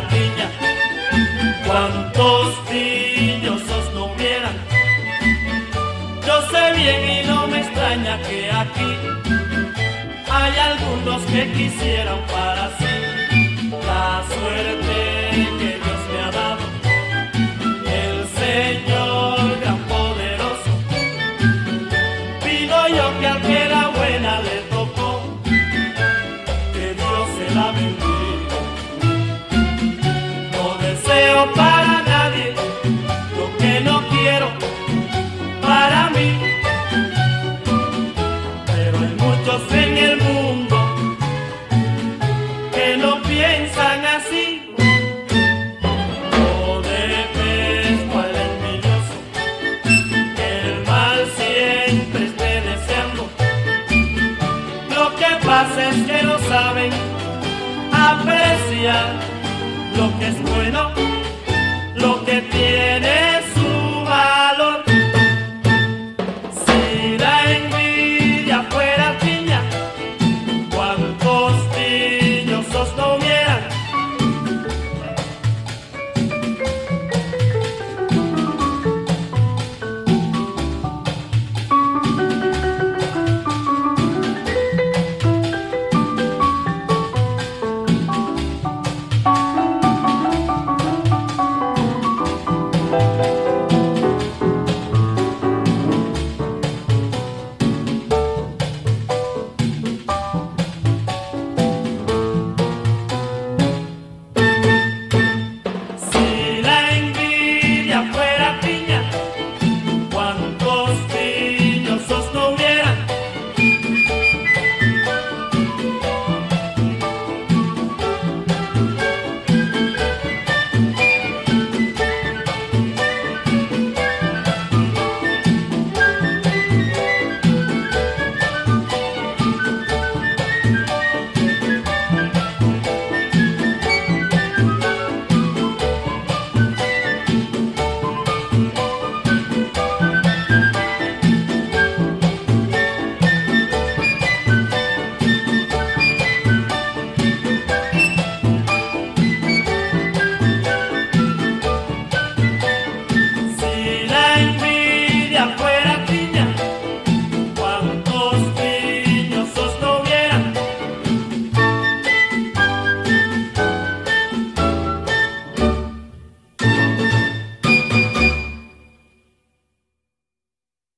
niña, cuántos dichosos no hubieran. Yo sé bien y no me extraña que aquí hay algunos que quisieran para sí la suerte que Dios me ha dado. El Señor gran poderoso, pido yo que al que la buena le tocó, que Dios se la bendiga. No deseo para nadie lo que no quiero para mí, pero hay muchos en el mundo que no piensan así. No detesto al envidioso, que el mal siempre esté deseando. Lo que pasa es que no saben apreciar lo que es bueno, lo que tienes